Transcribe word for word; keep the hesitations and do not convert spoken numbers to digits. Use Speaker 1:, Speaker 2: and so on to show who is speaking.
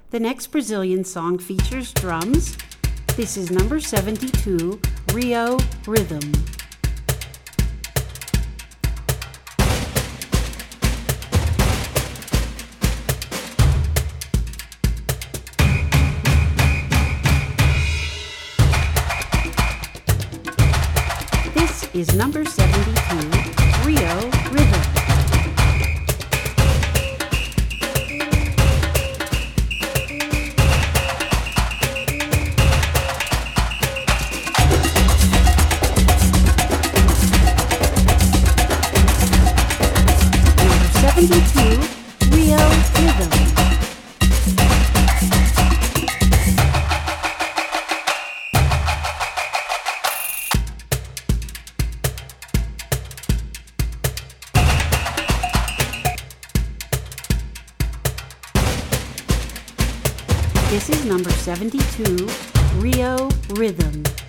Speaker 1: The next Brazilian song features drums. This is number seventy-two, Rio Rhythm. This is number seventy-two, Rio Rhythm. seventy-two, Rio Rhythm. This is number seventy-two, Rio Rhythm.